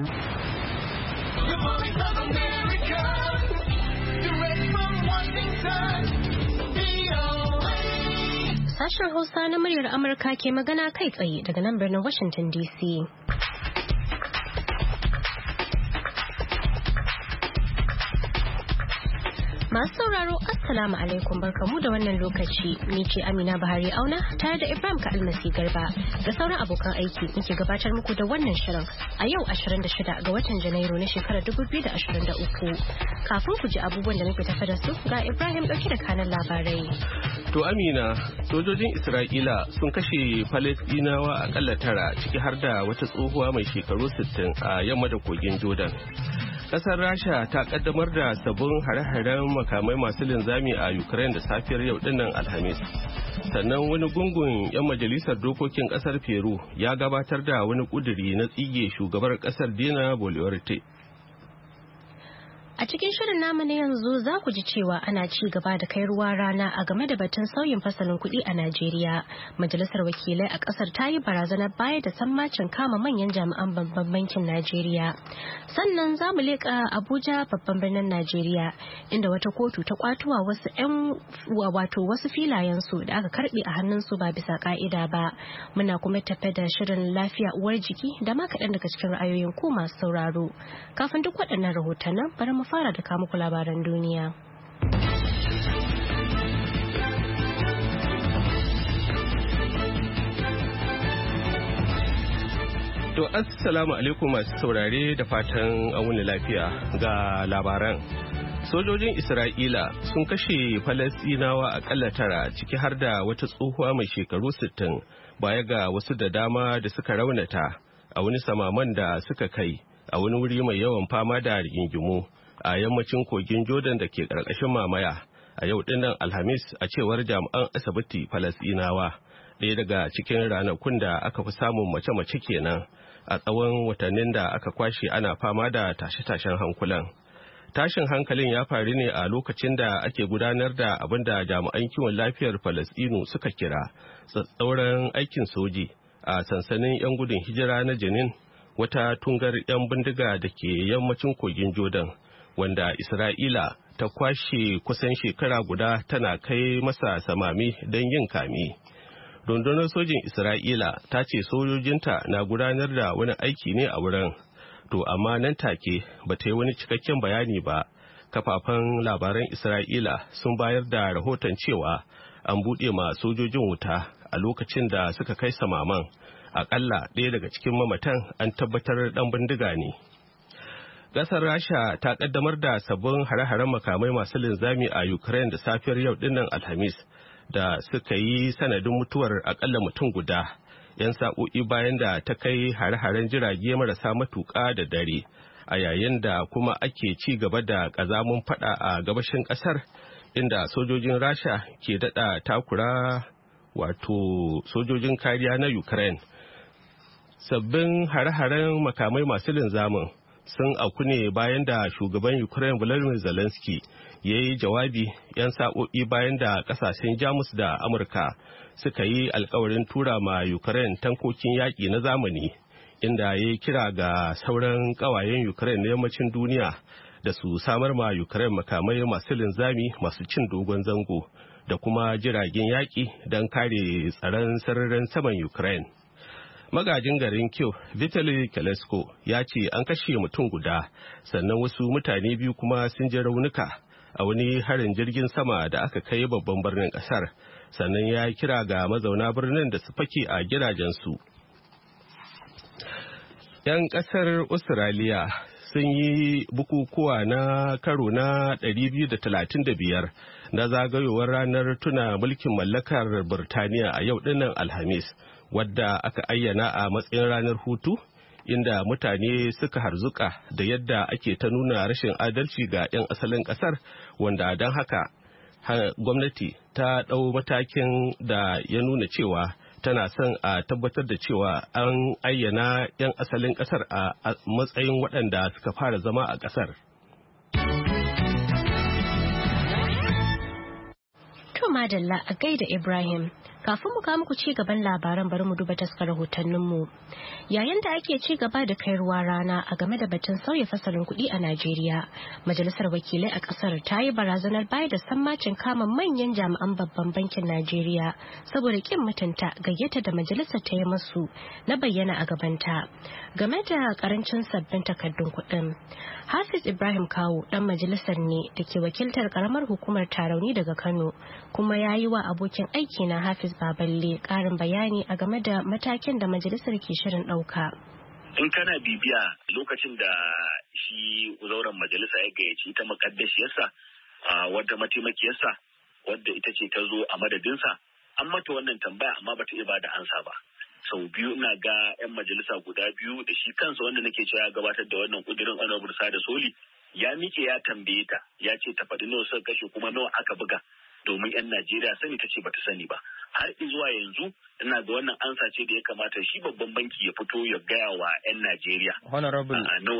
Sashen Hausa na muryar Amurka ke magana kai tsaye daga nan birnin Washington DC. Masu sauraro Assalamu alaikum barkamu da wannan lokaci. Ni ce Amina Bahari Auna tare da Ibrahim Ka'almasi Garba da sauran abokan aiki muke gabatar muku da wannan shirin a yau 26 ga watan Janairu na shekarar 2023. Kafin ku ji abubuwan da muke tafi da su ga Ibrahim dauke da kanan labarai. To Amina, sojojin Isra'ila sun kashe Falasɗinawa akalla 9 ciki har da wata tsohuwa mai shekaru 60 a yamma da kogin Jordan. Kasar Rasha ta kaddamar da sabbin hare-haren makamai masu linzami a Ukraine da safiyar yau dinnan Alhamis. Sannan wani gungun 'yan majalisar dokokin kasar Peru ya gabatar da wani kuduri na tsige shugabar kasar Dina Boluarte. A cikin shirin namu na yanzu za ku ji cewa ana ci gaba da kai ruwa rana a game da batun sauyin fasalin kuɗi a Najeriya. Majalisar wakilai a ƙasar ta yi barazanar bayar da sammacin kama manyan jami'an babban bankin Najeriya. Sannan za mu leƙa Abuja babban birnin Najeriya inda wata kotu ta kwatuwa wasu filayensu da aka karɓe a hannunsu ba bisa ƙa'ida ba. Muna kuma tafe da shirin lafiya uwar jiki da ma kaɗan daga cikin ra'ayoyin ku masu sauraro. Kafin duk waɗannan rahotannin bari mu fara da muku labaran duniya. To assalamu alaikum masu saurare da fatan an wuni lafiya ga labaran. Sojojin Isra'ila sun kashe Falasɗinawa akalla 9 ciki har da wata tsohuwa mai shekaru 60 baya ga wasu da dama da suka raunata a wani samaman da suka kai a wani wuri mai yawan fama da rigingimu a yammacin kogin Jordan da ke ƙarƙashin mamaya a yau dinnan Alhamis a cewar jami'an asibiti Falasɗinawa. Ɗaya daga cikin ranakun da aka fi samun mace-mace kenan a tsawon watannin da aka kwashe ana fama da tashe-tashen hankulan. Tashin hankalin ya faru ne a lokacin da ake gudanar da abin da jami'an kiwon lafiyar Falasɗinu suka kira tsatsauran aikin soji a sansanin 'yan gudun hijira na Jenin, wata tungar 'yan bindiga da ke yammacin kogin Jordan, wanda Isra'ila ta kwashe kusan shekara guda tana kai masa samami don yin kame. Rundunar sojin Isra'ila ta ce sojojinta na gudanar da wani aiki ne a wurin, to amma nan take ba ta yi wani cikakken bayani ba. Kafafen labaran Isra'ila sun bayar da rahoton cewa an buɗe ma sojojin wuta a lokacin da suka kai samaman. Aƙalla ɗaya daga cikin mamatan an tabbatar ɗan bindiga ne. Ƙasar Rasha ta ƙaddamar da sabbin hare-haren makamai masu linzami a Ukraine da safiyar yau dinnan Alhamis da suka yi sanadin mutuwar akalla mutum guda 'yan sa'o'i bayan da ta kai hare-haren jirage marasa matuƙa da dare, a yayin da kuma ake ci gaba da ƙazamin fada a gabashin ƙasar inda sojojin Rasha ke daɗa takura sojojin kariya na Ukraine. Sabbin hare-haren makamai masu linzamin sun auku ne bayan da shugaban Ukraine Volodymyr Zelensky ya yi jawabi 'yan sa'o'i bayan da kasashen Jamus da Amurka suka yi alkawarin tura ma Ukraine tankokin yaƙi na zamani, inda ya yi kira ga sauran ƙawayen Ukraine na yammacin duniya da su samar ma Ukraine makamai masu linzami masu cin dogon zango da kuma jiragen yaƙi don kare tsaron sararin saman Ukraine. Magajin garin Kyiv, Vitaly Klitschko, ya ce an kashe mutum guda, sannan wasu mutane biyu kuma sun ji raunuka a wani harin jirgin sama da aka kai babban birnin kasar. Sannan ya kira ga mazauna birnin da su fake a gidajensu. 'Yan kasar Australia sun yi bukukuwa na karo na 235 na zagayowar ranar tuna mulkin mallakar Birtaniya a yau dinnan Alhamis, wadda aka ayyana a matsayin ranar hutu, inda mutane suka harzuka da yadda ake ta nuna rashin adalci ga 'yan asalin kasar, wanda don haka gwamnati ta ɗau matakin da ya nuna cewa tana son a tabbatar da cewa an ayyana 'yan asalin kasar a matsayin waɗanda suka fara zama a kasar. To madalla a gaida Ibrahim. Kafin mu kawo muku ci gaban labaran bari mu duba taskar rahotanninmu. Yayin da ake ci gaba da kai ruwa rana a game da batun sauya fasalin kuɗi a Najeriya, Majalisar Wakilai a ƙasar ta yi barazanar bayar da sammacin kama manyan jami'an babban bankin Najeriya saboda ƙin mutunta gayyata da majalisar ta yi masu na bayyana a gabanta. Game da ƙarancin sabbin takardun kuɗin, Hafiz Ibrahim Kawu ɗan majalisar ne da ke wakiltar ƙaramar hukumar Tarauni daga Kano, kuma ya yi wa abokin aiki na Hafiz Baballe ƙarin bayani a game da matakin da majalisar ke shirin ɗauka. In kana bibiya lokacin da shi zauren majalisa ya gayyaci ita makaddashiyarsa wadda mataimakiyarsa wadda ita ce ta zo a madadinsa, an mata wannan tambaya amma bata iya bada ansa ba. Sau biyu ina ga 'yan majalisa guda biyu da shi kansa wanda nake cewa ya gabatar da wannan kudirin Honorable Sada Soli ya mike ya tambaye ta, ya ce ta faɗi nawa suka kashe kuma nawa aka buga domin 'yan Najeriya sani ta ce bata sani ba. Har zuwa yanzu ina ga wannan ansa ce da ya kamata shi babban banki ya fito ya gaya wa 'yan Najeriya. Honorable,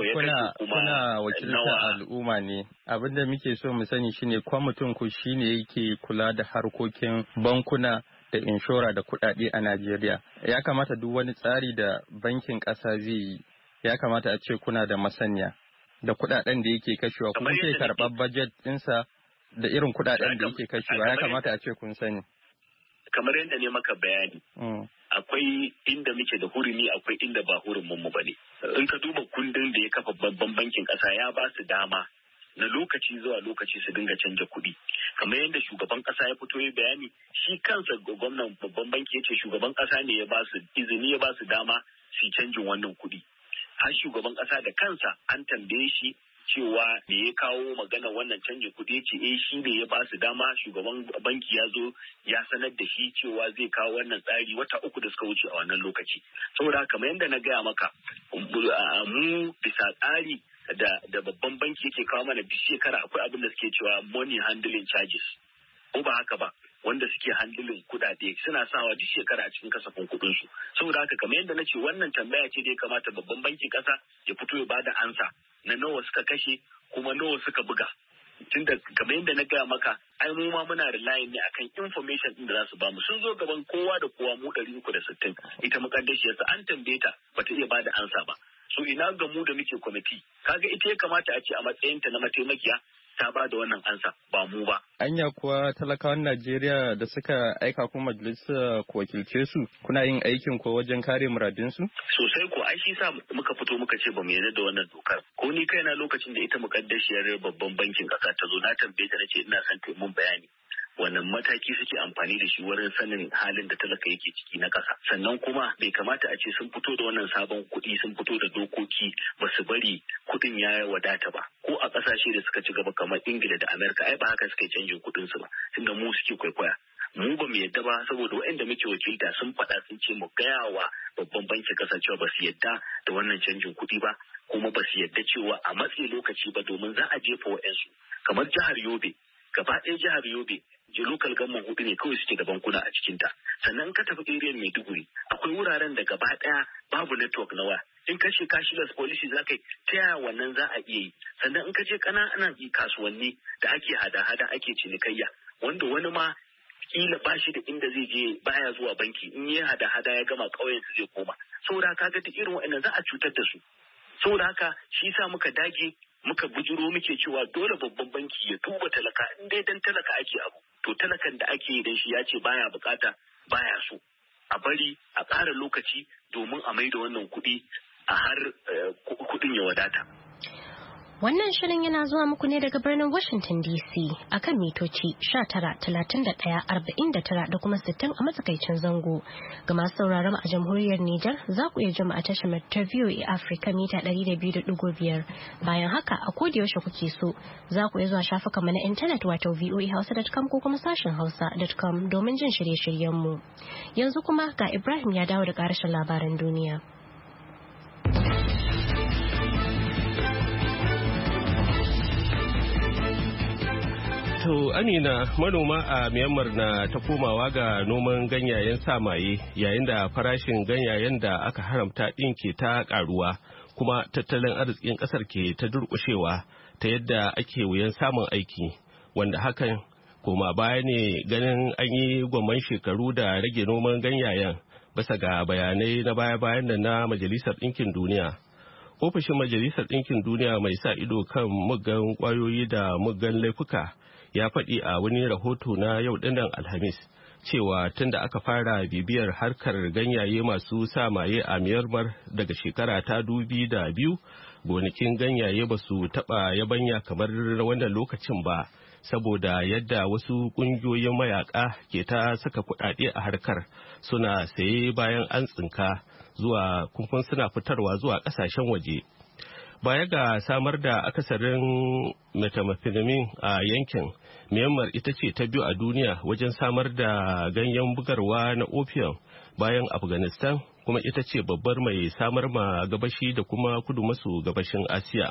kuna wakiltar al'umma ne. Abin da muke so mu sani shine kwamitin ku shine yake kula da harkokin bankuna da inshora da kuɗaɗe a Najeriya. Ya kamata duk wani tsari da bankin ƙasa zai yi, ya kamata a ce kuna da masaniya da kuɗaɗen da yake kashewa, kuma ke karɓar bajet ɗinsa da irin kuɗaɗen da yake kashewa, ya kamata a ce kun sani. Kamar yadda ne maka bayani, akwai inda muke da hurumi, akwai inda ba hurumin mu bane. In ka duba kundin da ya kafa babban bankin ƙasa ya ba su dama na lokaci zuwa lokaci su dinga canja kuɗi. Kamar yadda shugaban ƙasa ya fito ya bayani, shi kansa gwamnan babban banki ya ce shugaban ƙasa ne ya ba su izini, ya ba su dama su canjin wannan kuɗi. Har shugaban ƙasa da kansa an tambaye shi cewa me ya kawo magana wannan canjin kuɗi, ce shi ne ya ba su dama. Shugaban banki ya zo ya sanar da shi cewa zai kawo wannan tsari wata 3 da suka wuce a wannan lokaci. Saboda kamar yadda na gaya maka, mu bisa tsari da babban banki yake kawo mana duk shekara akwai abin da suke cewa money handling charges, ko ba haka ba, wanda suke handling kuɗaɗe suna sawa duk shekara a cikin kasafin kuɗin su. Saboda haka kamar yadda na ce wannan tambaya ce da ya kamata babban bankin ƙasa ya fito ya bada ansa na nawa suka kashe kuma nawa suka buga. Tunda kamar yadda na gaya maka, ai mu ma muna relying ne akan information din da za su bamu. Sun zo gaban kowa da kowa mu 360, ita mukaddashiyarsa an tambaye ta bata iya bada ansa ba. So ina ga mu da muke kwamiti, kaga ita ya kamata a ce a matsayinta na mataimakiya ta ba da wannan ansa, ba mu ba. Anya kuwa talakawan Najeriya da suka aika kuma majalisa ku wakilce su, kuna yin aikin ko wajen kare muradinsu? Sosai ko, ai shi sa muka fito muka ce ba mu yarda da wannan dokar. Ko ni kaina lokacin da ita mukaddashiyar babban bankin ƙasa ta zo na tambaye ta nace ina son ta mun bayani wannan mataki suke amfani da shi wurin sanin halin da talaka yake ciki na ƙasa. Sannan kuma bai kamata a ce sun fito da wannan sabon kuɗi, sun fito da dokoki ba su bari kuɗin ya wadata ba. Ko a ƙasashe da suka ci gaba kamar Ingila da Amerika, ai ba haka suka canjin kuɗin su ba, tunda mu suke kwaikwaya. Mu ba mu yadda ba, saboda waɗanda muke wakilta sun faɗa sun ce mu gaya wa babban bankin ƙasa cewa ba su yadda da wannan canjin kuɗi ba, kuma ba su yadda cewa a matsayi lokaci ba, domin za a jefa waɗansu kamar jihar Yobe. Gaba ɗaya jihar Yobe local government 4 ne kawai suke da bankuna a cikinta. Sannan ka tafi area Maiduguri, akwai wuraren da gaba ɗaya babu network na waya. In ka ce cashless policy za ka yi, ta yaya wannan za a iya yi? Sannan in ka je ƙananan kasuwanni da ake hada-hada ake cinikayya, wanda wani ma kila ba shi da inda zai je baya zuwa banki, in yi hada-hada ya gama ƙauyen su zai koma. Saboda haka ga duk irin waɗannan za a cutar da su. Saboda haka shi sa muka dage muka bujiro muke cewa dole babban banki ya duba talaka, in dai dan talaka ake abu, to talakan da ake yi dan shi ya ce baya bukata baya so, a bari a ƙara lokaci domin a maida wannan kuɗi a har kuɗin ya wadata. Wannan shirin yana zuwa muku ne daga birnin Washington DC akan mitoci 19,31,49 da kuma 60 a matsakaicin zango. Ga masu sauraron a jamhuriyar Nijar za ku iya jima a tashar ta VOA Africa mita 200.5. Bayan haka a koda yaushe kuke so za ku iya zuwa shafukanmu na intanet wato voahausa.com ko kuma sashen hausa.com domin jin shirye-shiryenmu. Yanzu kuma ga Ibrahim ya dawo da ƙarashin labaran duniya. To Amina, manoma a Myanmar na ta komawa ga noman ganyayen samaye yayin da farashin ganyayen da aka haramta ɗin ke ta ƙaruwa, kuma tattalin arzikin ƙasar ke ta durƙushewa ta yadda ake wuyan samun aiki, wanda hakan Koma baya ne ganin an yi gwamman shekaru da rage noman ganyayen bisa ga bayanai na baya-bayan da na Majalisar Ɗinkin Duniya. Ofishin Majalisar Ɗinkin Duniya mai sa ido kan muggan ƙwayoyi da muggan laifuka ya faɗi a wani rahoto na yau ɗinnan Alhamis cewa tun da aka fara bibiyar harkar ganyaye masu sa maye a Myanmar daga shekara ta 2002, gonakin ganyaye ba su taɓa yabanya kamar wannan lokacin ba. Saboda yadda wasu ƙungiyoyin mayaka ke ta saka kuɗaɗe a harkar suna saye bayan an tsinka zuwa kumfun suna fitarwa zuwa ƙasashen waje. Baya ga samar da akasarin methamphetamine a yankin, Myanmar ita ce ta biyu a duniya wajen samar da ganyen bugarwa na opium bayan Afghanistan, kuma ita ce babbar mai samar ma gabashi da kuma kudu maso gabashin Asiya.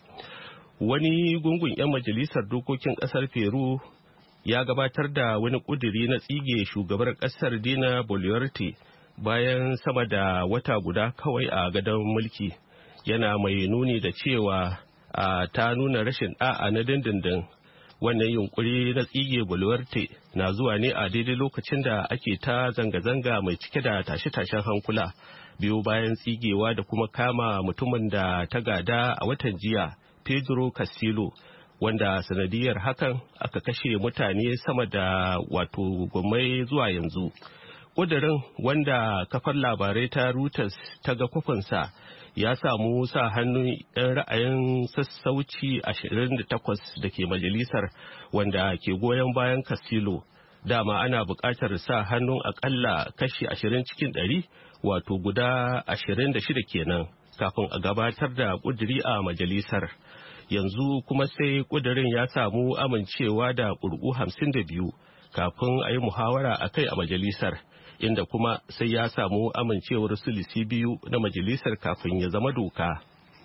Wani gungun 'yan majalisar dokokin kasar Peru ya gabatar da wani kuduri na tsige shugabar kasar Dina Boluarte bayan sama da wata guda kawai a gadon mulki, yana mai nuni da cewa ta nuna rashin da'a na dindindin. Wannan yunkuri na tsige Boluarte na zuwa ne a daidai lokacin da ake ta zanga-zanga mai cike da tashe-tashen hankula biyu bayan tsigewa da kuma kama mutumin da ta gada a watan jiya, Pedro Castillo, wanda sanadiyar hakan aka kashe mutane sama da gwamnati zuwa yanzu. Ƙudurin, wanda kafar labarai ta Reuters ta ga kwafinsa, ya samu sa hannun 'yan ra'ayin sassauci 28 da ke majalisar wanda ke goyon bayan Castillo. Dama ana buƙatar sa hannun akalla kashi 20 cikin 100, guda 26 kenan, kafin a gabatar da ƙuduri a majalisar. Yanzu kuma sai ƙudurin ya samu amincewa da ƙuri'u 52 kafin a yi muhawara a kai a majalisar, inda kuma sai ya samu amincewar sulisi 2 na majalisar kafin ya zama doka.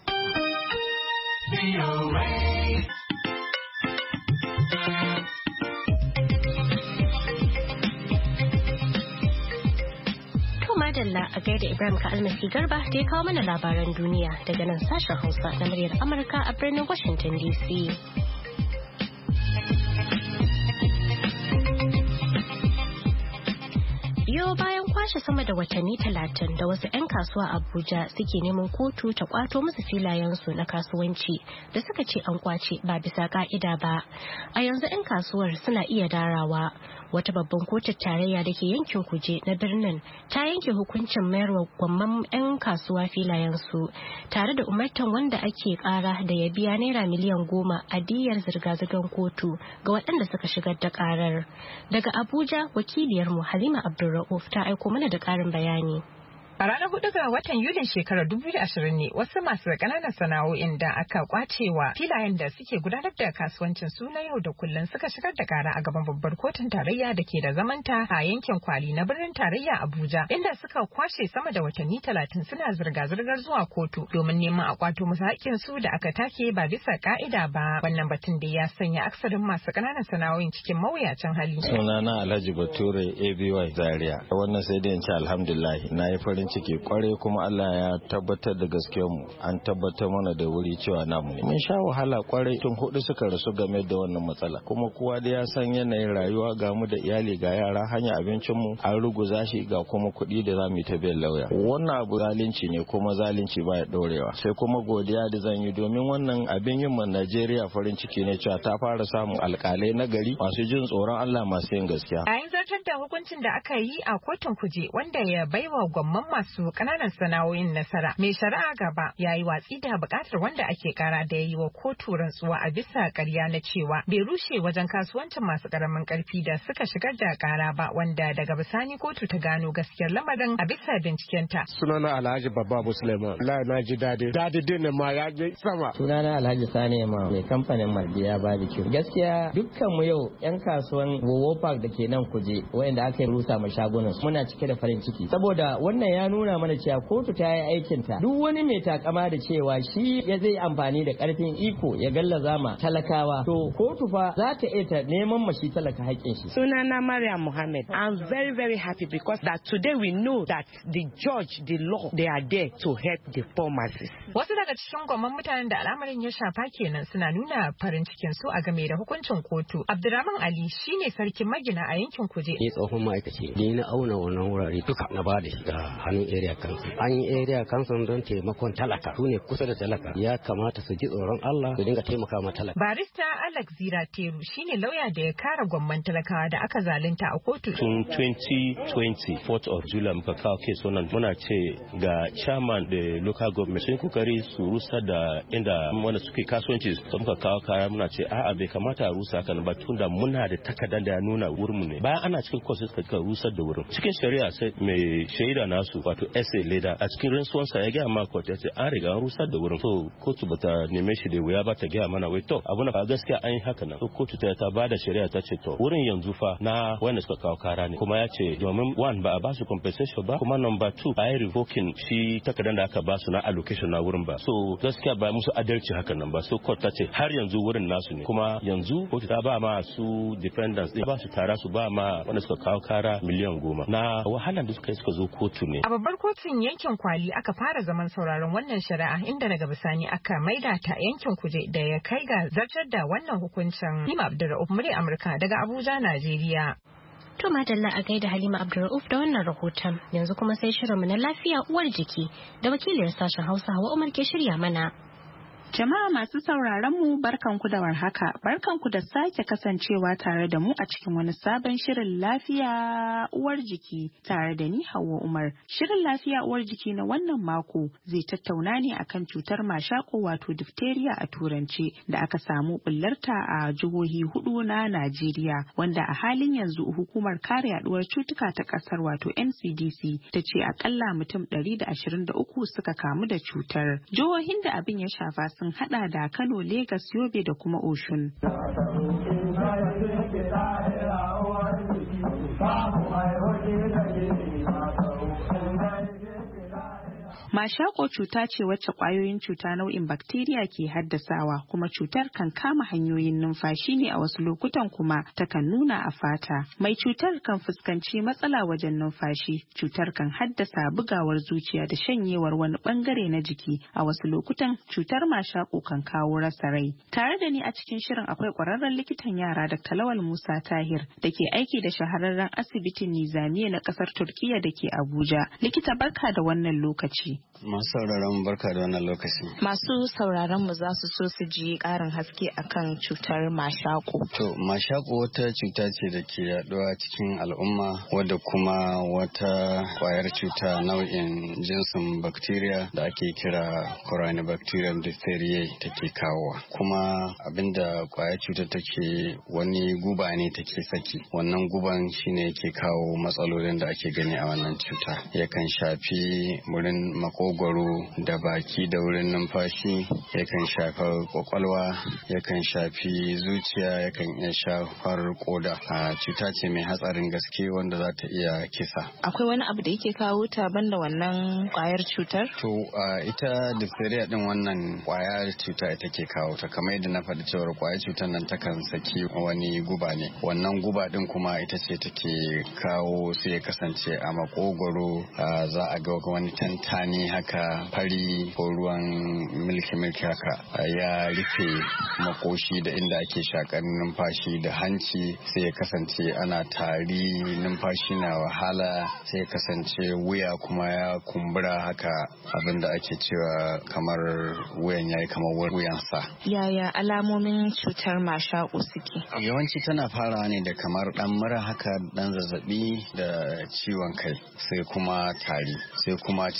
Madalla a gaida Ibrahim Ka'almasi Garba da ya kawo mana labaran duniya daga nan sashen Hausa na muryar Amurka a birnin Washington DC. Biyo bayan kwashe sama da watanni 30 da wasu 'yan kasuwa Abuja suke neman kotu ta kwato musu filayensu na kasuwanci da suka ce an kwace ba bisa ka'ida ba. A yanzu 'yan kasuwar suna iya darawa. Wata babban kotun tarayya da ke yankin Kuje na birnin ta yanke hukuncin mayarwa gwamman 'yan kasuwa filayensu tare da umartan wanda ake kara da ya biya naira miliyan 10 a diyyar zirga-zirgar kotu ga waɗanda suka shigar da karar. Daga Abuja, wakiliyarmu Halima Abdulra'uf ta aiko mana da ƙarin bayani. A ranar 4 ga watan Yulin shekarar 2020 ne wasu masu ƙananan sana'o'in da aka kwacewa filayen da suke gudanar da kasuwancin su na yau da kullum suka shigar da kara a gaban babbar kotun tarayya da ke da zamanta a yankin Kwali na birnin tarayya Abuja, inda suka kwashe sama da watanni 30 suna zirga-zirgar zuwa kotu domin neman a kwato musu haƙƙin su da aka take ba bisa ka'ida ba. Wannan batun da ya sanya aksarin masu ƙananan sana'o'in cikin mawuyacin hali. Sunana Alhaji Bature ABY Zaria. Wannan sai dai in ce alhamdulillah, na yi farin ciki kware kuma Allah ya tabbatar da gaskiyar mu, an tabbatar mana da wuri cewa namu ne. Mun sha wahala kware, tun 4 suka rasu game da wannan matsala, kuma kowa da ya san yanayin rayuwa, ga mu da iyali ga yara, hanya abincin mu an ruguza shi, ga kuma kuɗi da zamu yi ta biyan lauya. Wannan abu zalunci ne kuma zalunci baya dorewa. Sai kuma godiya da zan yi domin wannan abin yin man Najeriya farin ciki ne cewa ta fara samun alƙalai na gari masu jin tsoron Allah, masu yin gaskiya. Yayin zartar da hukuncin da aka yi a kotun Kuje wanda ya baiwa gwamman masu kananan sana'o'in nasara, mai shari'a gaba ya yi watsi da bukatar wanda ake kara da ya yi wa kotu rantsuwa a bisa ƙarya na cewa bai rushe wajen kasuwancin masu karamin karfi da suka shigar da kara ba, wanda daga bisani kotu ta gano gaskiyar lamarin a bisa bincikenta. Sunana Alhaji Babba Musulman. Allah na ji dadi din ma ya je sama. Sunana Alhaji Sani ma mai kamfanin Mardiya Barbecue. Gaskiya dukkan mu yau yan kasuwan Wowo Park da ke nan Kuje wayanda aka yi rusa ma shagunan muna cike da farin ciki saboda wannan ya ya nuna mana cewa kotu ta yi aikinta. Duk wani mai takama da cewa shi ya zai amfani da karfin iko ya gallaza ma talakawa, to kotu fa za ta iya ta neman mashi talaka haƙƙin shi. Sunana Maryam Muhammad. I'm very, very happy because that today we know that the judge, the law, they are there to help the poor masses. Wasu daga cikin gwamman mutanen da al'amarin ya shafa kenan suna nuna farin cikin su a game da hukuncin kotu. Abdurrahman Ali shine sarkin magina a yankin Kuje. Ni tsohon ma'aikaci ne na auna wannan wurare duka na ba da shi ga hannun area council. An yi area council don taimakon talaka. Su ne kusa da talaka. Ya kamata su ji tsoron Allah su dinga taimaka ma talaka. Barista Alex Zira Teru shine lauya da ya kare gwamman talakawa da aka zalunta a kotu. Tun 2020 4th of July muka kawo case wannan muna ce ga chairman da local government sun kokari su rusa da inda wanda suke kasuwanci su muka kawo kaya muna ce a'a bai kamata a rusa kan ba tunda muna da takardar da ya nuna wurin mu ne. Bayan ana cikin court suka rusar da wurin. Cikin shari'a sai mai shaida nasu wato SA Leda a cikin rantsuwansa ya ga ma court ya ce an riga an rusar da wurin. So kotu bata neme shi da wuya ba ta ga mana wai to abu na gaskiya an yi haka nan. So kotu ta bada shari'a ta ce to wurin yanzu fa na wanda suka kawo kara ne kuma ya ce domin one ba a ba su compensation ba kuma number two a yi revoking shi takardar da aka ba su na allocation na wurin ba. So gaskiya ba musu adalci haka nan ba. So court ta ce har yanzu wurin nasu ne kuma yanzu kotu ta ba ma su defendants ba su tara su ba ma wanda suka kawo kara miliyan 10 na wahalar da suka yi suka zo kotu ne. A babbar kotun yankin Kwali aka fara zaman sauraron wannan shari'a inda daga bisani aka maida ta yankin Kuje da ya kai ga zartar da wannan hukuncin. Halima Abdulrauf murya Amurka daga Abuja, Najeriya. To madalla a gaida Halima Abdulrauf da wannan rahoton. Yanzu kuma sai shirinmu na lafiya uwar jiki da wakiliyar sashen Hausa Hawa Umar ke shirya mana. Jama'a masu sauraron mu barkanku da warhaka, barkanku da sake kasancewa tare da mu a cikin wani sabon shirin lafiya uwar jiki tare da ni Hauwa Umar. Shirin lafiya uwar jiki na wannan mako zai tattauna ne akan cutar mashako wato diphtheria a turance da aka samu bullarta a jihohi 4 na Najeriya wanda a halin yanzu hukumar kare yaduwar cutuka ta kasar wato NCDC ta ce akalla mutum 123 suka kamu da cutar. Jihohin da abin ya shafa sun hada da Kano, Legas, Yobe da kuma Oshun. Mashako cuta ce wacce ƙwayoyin cuta nau'in bakteriya ke haddasawa kuma cutar kan kama hanyoyin numfashi ne a wasu lokutan kuma takan nuna a fata. Mai cutar kan fuskanci matsala wajen numfashi, cutar kan haddasa bugawar zuciya da shanyewar wani bangare na jiki, a wasu lokutan cutar mashako kan kawo rasa rai. Tare da ni a cikin shirin akwai ƙwararren likitan yara Dr. Lawal Musa Tahir da ke aiki da shahararren asibitin Nizamiya na ƙasar Turkiya da ke Abuja. Likita barka da wannan lokaci. Masu sauraron barka da wannan lokaci. Masu sauraron mu za su so su ji ƙarin haske akan cutar mashako. To, mashako wata cuta ce da ke yaduwa cikin al'umma wadda kuma wata kwayar cuta nau'in jinsin bacteria da ake kira Corynebacterium diphtheriae take kawowa. Kuma abinda kwayar cuta take wani guba ne take saki. Wannan guban shine yake kawo matsalolin da ake gani a wannan cuta. Yakan shafi wurin makogwaro da baki da wurin numfashi, yakan shafar kwakwalwa, yakan shafi zuciya, yakan iya shafar koda. A cuta ce mai hatsarin gaske wanda za ta iya kisa. Akwai wani abu da yake kawo ta banda wannan kwayar cutar? To ita diphtheria din wannan kwayar cuta ita ke kawo ta, kamar yadda na faɗi cewar kwayar cutar nan takan saki wani guba ne. Wannan guba din kuma ita ce take kawo sai ya kasance a makogwaro za a ga wani tantani haka fari ko ruwan milki haka ya rufe makoshi da inda ake shakar numfashi da hanci, sai ya kasance ana tari, numfashi na wahala, sai ya kasance wuya kuma ya kumbura haka, abinda ake cewa kamar wuyan yayi kamar wuyansa. Yaya alamomin cutar mashako suke? Yawanci tana farawa ne da kamar dan mura haka, dan zazzabi da ciwon kai, sai kuma tari, sai kuma cikin dan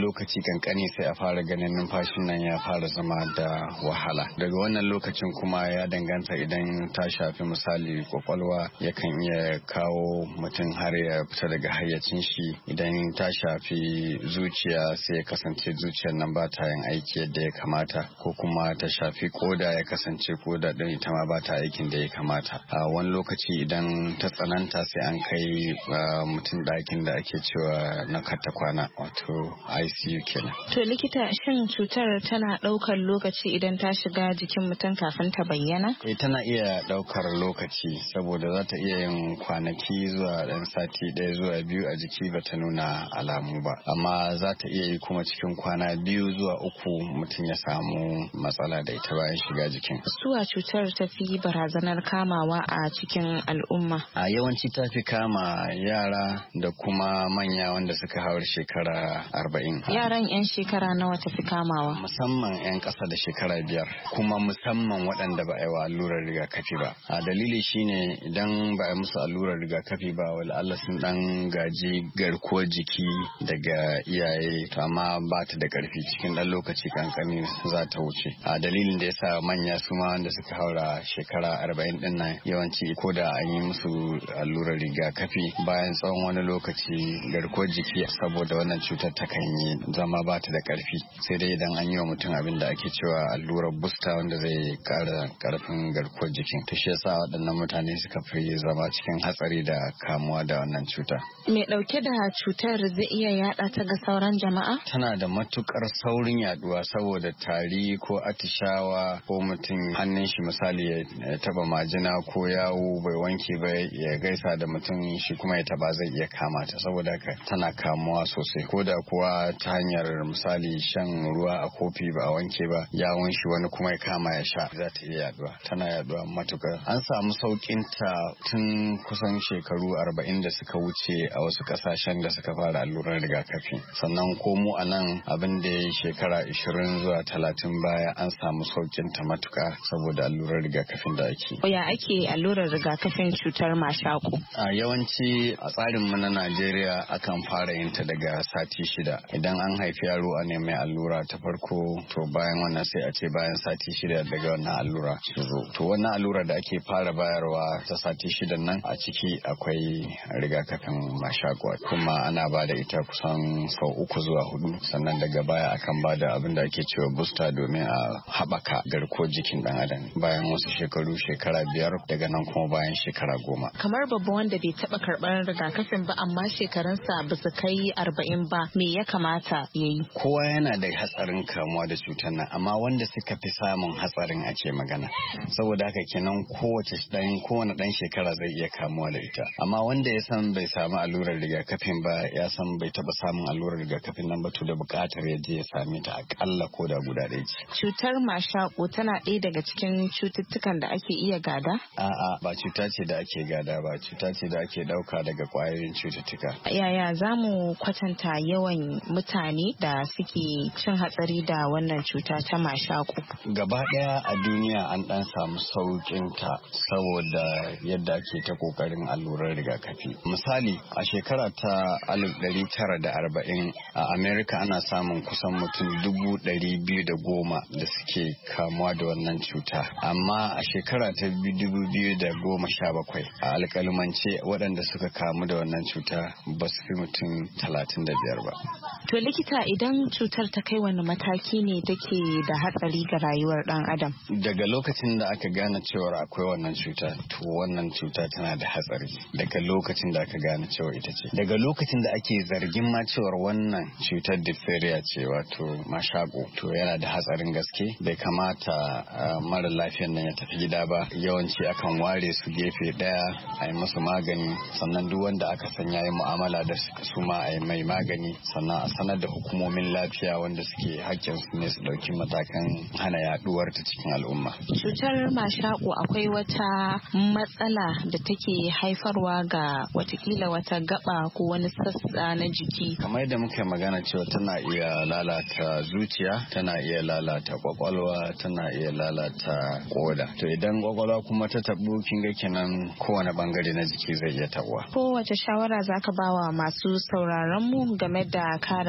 lokaci kankani sai a fara ganin numfashin nan ya fara zama da wahala. Daga wannan lokacin kuma ya danganta idan ta shafi misali kwakwalwa yakan iya kawo mutum har ya fita daga hayyacin shi. Idan ta shafi zuciya sai ya kasance zuciyar nan ba ta yin aiki yadda ya kamata, ko kuma ta shafi koda ya kasance koda din ita ma ba ta aikin da ya kamata. A wani lokaci idan ta tsananta sai an kai mutum ɗakin da ake cewa na karta kwana, wato ICU kenan. To likita, shin cutar tana ɗaukar lokaci idan ta shiga jikin mutum kafin ta bayyana? Tana iya ɗaukar lokaci saboda za ta iya yin kwanaki zuwa ɗan sati ɗaya zuwa biyu a jiki ba ta nuna alamu ba, amma za ta iya yi kuma cikin kwana 2 zuwa 3 mutum ya samu matsala da ita bayan shiga jikin. Suwa cutar ta fi barazanar kamawa a cikin al'umma? A yawanci ta fi kama yara da kuma manya wanda suka haura shekara 40. Yaran 'yan shekara nawa ta fi kamawa? Musamman 'yan ƙasa da shekara 5, kuma musamman waɗanda ba a yi wa allurar rigakafi ba. A dalili shine idan ba a musu allurar rigakafi ba, wala Allah sun dan gaji garkuwar jiki daga iyaye, to amma ba ta da ƙarfi, cikin ɗan lokaci kankani za ta wuce. A dalilin da yasa manya su ma wanda suka haura shekara 40 din nan yawanci ko da an yi musu allurar rigakafi bayan tsawon wani lokaci garkuwar jiki saboda wannan cutar ta kan yi zama ba ta da ƙarfi, sai dai idan an yi wa mutum abin da ake cewa allurar booster wanda zai ƙara ƙarfin garkuwar jikin. To shi yasa waɗannan mutane suka fi zama cikin hatsari da kamuwa da wannan cuta. Mai ɗauke da cutar zai iya yaɗa ta ga sauran jama'a? Tana da matukar saurin yaduwa saboda tari ko atishawa, ko mutum hannun shi misali ya taba majina ko yawo bai wanke ba ya gaisa da mutum shi kuma ya taba zai iya kama ta, saboda haka tana kamuwa sosai. Ko da kuwa ta hanyar misali shan ruwa a kofi ba a wanke ba, yawon shi wani kuma ya kama ya sha, za ta iya yaduwa. Tana yaduwa matukar. An samu saukin ta tun kusan shekaru 40 da suka wuce a wasu kasashen da suka fara allurar rigakafi. Sannan ko mu a nan abin da ya shekara 20 zuwa 30 baya an samu saukin ta matuka saboda allurar rigakafin da ake. Ya ake allurar rigakafin cutar mashaƙo? A yawanci a tsarin mu na Najeriya akan fara yin ta daga sati 6. Idan an haifi yaro a ne mai allura ta farko, to bayan wannan sai a ce bayan sati 6 daga wannan allura su zo. To wannan allura da ake fara bayarwa ta sati 6 nan a ciki akwai rigakafin mashaƙo, kuma ana ba da ita kusan sau 3 zuwa 4. Sannan daga baya akan ba da abin da ake cewa booster domin a haɓaka garkuwar jikin ɗan adam bayan wasu shekaru, shekara 5, daga nan kuma bayan shekara 10. Kamar babba wanda bai taɓa karɓar rigakafin ba amma shekarunsa ba su kai 40 ba, me ya kamata ya yi? Kowa yana da hatsarin kamuwa da cutar nan, amma wanda suka fi samun hatsarin ake magana. Saboda haka kenan kowane ɗan shekara zai iya kamuwa da ita. Amma wanda ya san bai samu allurar rigakafin ba, ya san bai taɓa samun allurar rigakafin nan ba, to da buƙatar ya je ya same ta akalla ko da guda ɗaya ce. Cutar mashaƙo tana ɗaya daga cikin cututtukan da ake iya gada? A'a, ba cuta ce da ake gada ba, cuta ce da ake ɗauka daga ƙwayoyin cututtuka. Yaya za mu kwatanta yawan mutane da suke cin hatsari da wannan cuta ta mashaƙo? Gaba ɗaya a duniya an ɗan samu sauƙin ta saboda yadda ake ta ƙoƙarin allurar rigakafi. Misali, a shekara ta 1940 a Amerika ana samun kusan mutum 210,000 da suke kamuwa da wannan cuta. Amma a shekara ta 2017 a alƙalumance waɗanda suka kamu da wannan cuta ba su fi mutum 35 ba. To likita, idan cutar ta kai wani mataki ne take da hatsari ga rayuwar ɗan adam? Daga lokacin da aka gane cewar akwai wannan cuta, to wannan cuta tana da hatsari. Daga lokacin da aka gane cewa ita ce. Daga lokacin da ake zargin ma cewar wannan cutar diphtheria ce, wato mashaƙo, to yana da hatsarin gaske. Bai kamata mara lafiyan nan ya tafi gida ba. Yawanci akan ware su gefe ɗaya a yi musu magani, sannan duk wanda aka san yayi mu'amala da su ma a yi mai magani, sannan a sanar da hukumomin lafiya wanda suke hakkin su ne su ɗauki matakan hana yaduwar ta cikin al'umma. Cutar mashaƙo akwai wata matsala da take haifarwa ga watakila wata gaba ko wani sassa na jiki? Kamar yadda muka magana cewa tana iya lalata zuciya, tana iya lalata kwakwalwa, tana iya lalata koda. To idan kwakwalwa kuma ta tabu, kin ga kenan kowane bangare na jiki zai iya tabuwa. Kowace shawara zaka bawa masu sauraron mu game da kare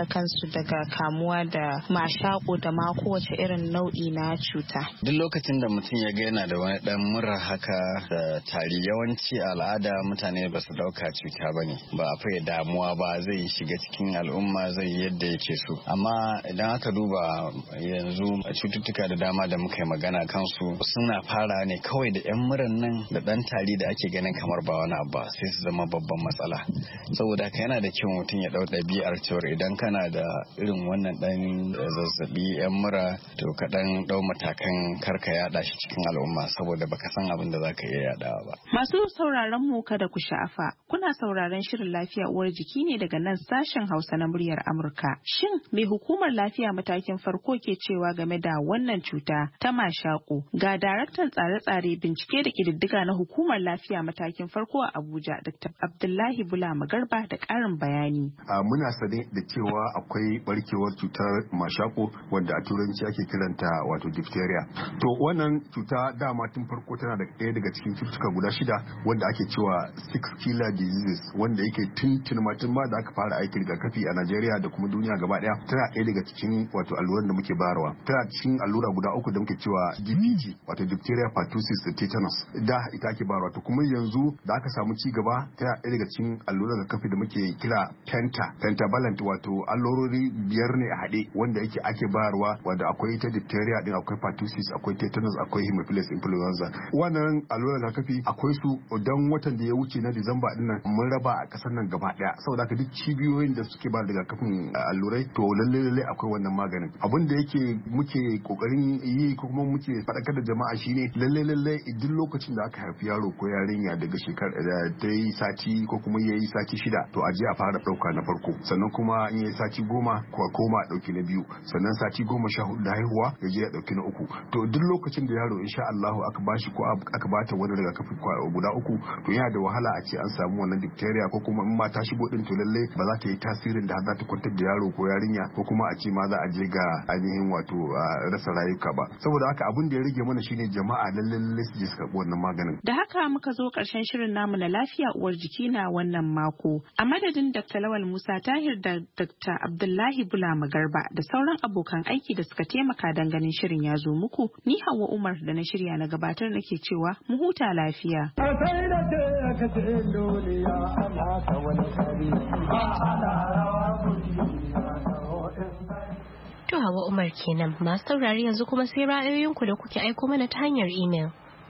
kare kansu daga kamuwa da mashako da ma kowace irin nau'i na cuta? Duk lokacin da mutum ya ga yana da wani dan mura haka da tari, yawanci al'ada mutane ba su dauka cuta bane, ba a fiye damuwa ba, zai shiga cikin al'umma zai yadda yake so. Amma idan aka duba yanzu cututtuka da dama da muka yi magana kansu suna fara ne kawai da yan muran nan da dan tari da ake ganin kamar ba wani abu ba, sai su zama babban matsala. Saboda haka yana da kyau mutum ya dau ɗabi'ar cewar idan kana da irin wannan dan zazzabi yan mura to ka dan dau matakan karka yada shi cikin al'umma, saboda baka san abin da zaka iya yadawa ba. Masu sauraron mu kada ku sha'afa, kuna sauraron shirin lafiya uwar jiki ne daga nan sashen Hausa na muryar Amurka. Shin me hukumar lafiya matakin farko ke cewa game da wannan cuta ta mashako? Ga daraktan tsare-tsare bincike da kididdiga na hukumar lafiya matakin farko a Abuja, Dr. Abdullahi Bulama Garba da ƙarin bayani. Muna sane da cewa akwai barkewar cutar mashako wanda a turanci ake kiranta wato diphtheria. To wannan cuta dama tun farko tana da ɗaya daga cikin cututtuka guda 6 wanda ake cewa 6 killer diseases, wanda yake tun ma da aka fara aikin rigakafi a Najeriya da kuma duniya gaba ɗaya. Tana ɗaya daga cikin wato alluran da muke bayarwa. Tana cikin allura guda 3 da muke cewa DPT wato diphtheria, pertussis da tetanus. Da ita ake bayarwa. To kuma yanzu da aka samu ci gaba, tana ɗaya daga cikin alluran rigakafi da muke kira pentavalent, wato allurori 5 ne a haɗe wanda yake ake bayarwa, wanda akwai ta diphtheria din, akwai pertussis, akwai tetanus, akwai hemophilus influenza. Wannan alluran rigakafi akwai su dan watan da ya wuce na Disamba din nan mun raba a kasar nan gaba daya, saboda haka duk cibiyoyin da suke ba da rigakafin allurai to lalle akwai wannan maganin. Abin da yake muke kokarin yi ko kuma muke faɗakar da jama'a shine lalle duk lokacin da aka haifi yaro ko yarinya daga shekara da ta yi sati ko kuma ya yi sati 6 to a je a fara ɗauka na farko, sannan kuma in ya yi sati 10 ko koma a ɗauki na biyu, sannan sati 14 da haihuwa ya je ya ɗauki na 3. To duk lokacin da yaro insha Allah aka bashi ko aka bata wani rigakafi guda 3 to yana da wahala a ce an samu wannan diphtheria, ko kuma in ma ta shigo din to lalle ba za ta yi tasirin da za ta kwantar da yaro ko yarinya ko kuma a ce ma za a je ga ainihin wato rasa rayuka ba. Saboda haka abin da ya rage mana shine jama'a lalle su je su karɓi wannan maganin. Da haka muka zo ƙarshen shirin namu na lafiya uwar jiki na wannan mako. A madadin Dr. Lawal Musa Tahir da Dr. Abdullahi Bulama Garba da sauran abokan aiki da suka taimaka don ganin shirin ya zo muku, ni Hauwa Umar da na shirya na gabatar nake cewa mu huta lafiya. To Hauwa Umar kenan, masu saurari yanzu kuma sai ra'ayoyinku da kuke aiko mana ta hanyar imel.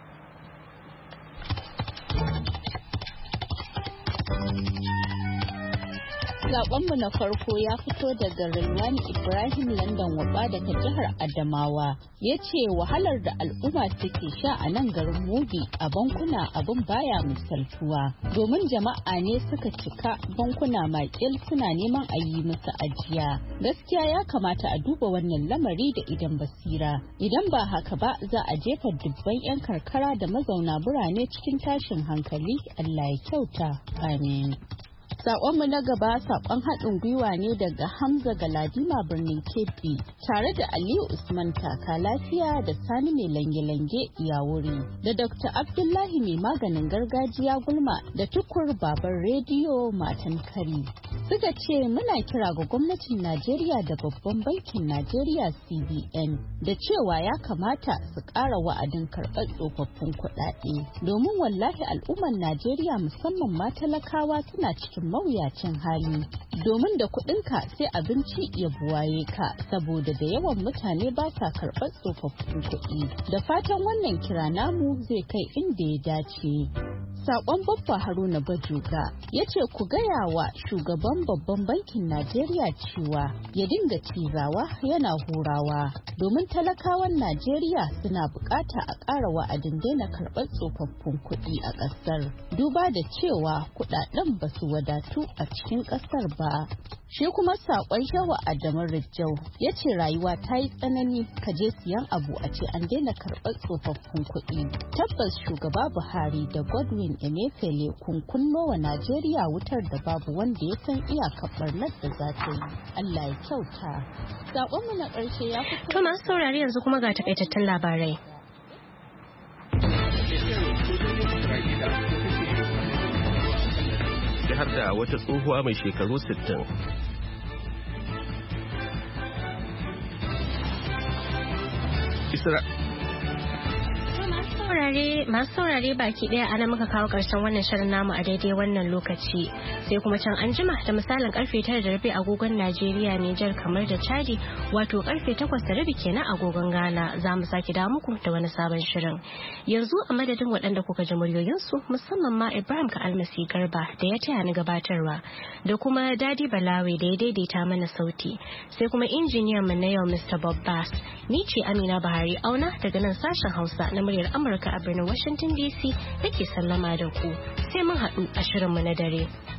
Saƙonmu na farko ya fito daga Rilwani Ibrahim London Waba daga jihar Adamawa. Ya ce wahalar da al'umma take sha a nan garin Mubi a bankuna abin baya misaltuwa. Domin jama'a ne suka cika bankuna makil suna neman a yi musu ajiya. Gaskiya ya kamata a duba wannan lamari da idan basira. Idan ba haka ba za a jefa dubban 'yan karkara da mazauna birane cikin tashin hankali. Allah ya kyauta. Amin. Saƙonmu na gaba saƙon haɗin gwiwa ne daga Hamza Galadima birnin Kebbi tare da Aliyu Usman Taka Lafiya da Sani mai lange-lange Yawuri da Dr. Abdullahi mai maganin gargajiya Gulma da Tukur Baban Rediyo Matan Kari. Suka ce muna kira ga gwamnatin Najeriya da babban bankin Najeriya CBN da cewa ya kamata su ƙara wa'adin karɓar tsofaffin kuɗaɗe domin wallahi al'ummar Najeriya musamman ma talakawa suna cikin mawuyacin hali domin da kuɗinka sai abinci ya buwaye ka saboda da yawan mutane ba sa karɓar tsofaffin kuɗi. Da fatan wannan kira namu zai kai inda ya dace. Sakon Babba Haruna Bajoga ya ce ku gaya wa shugaban babban bankin Najeriya cewa ya dinga cizawa yana hurawa domin talakawan Najeriya suna bukata a ƙara wa'adin daina karɓar tsofaffin kuɗi a ƙasar. Duba da cewa kuɗaɗen ba su wadatu a cikin ƙasar ba. Shi kuma sakon Shawa Adamu Rijau ya ce rayuwa ta yi tsanani ka je siyan abu a ce an daina karɓar tsofaffin kuɗi. Tabbas shugaba Buhari da Godwin Emefiele kun kunno wa Najeriya wutar da babu wanda ya san iyakar barnar da za ta yi. Allah ya kyauta. Sakonmu na ƙarshe ya fito. To masu saurari yanzu kuma ga takaitattun labarai. Har da wata tsohuwa mai shekaru 60. masu saurare baki daya ana muka kawo karshen wannan shirin namu a daidai wannan lokaci sai kuma can an jima da misalin karfe 9:30 agogon Najeriya Nijar kamar da Chadi wato karfe 8:30 kenan agogon Ghana za mu sake dawo muku da wani sabon shirin yanzu a madadin waɗanda kuka ji muryoyinsu musamman ma Ibrahim Ka'almasi Garba da ya taya ni gabatarwa da kuma Dadi Balawe da ya daidaita mana sauti sai kuma injiniyan mu na yau Mr. Bob Bass ni ce Amina Bahari Auna daga nan sashen Hausa na muryar Amurka a birnin Washington DC nake sallama da ku sai mun haɗu a shirinmu na dare.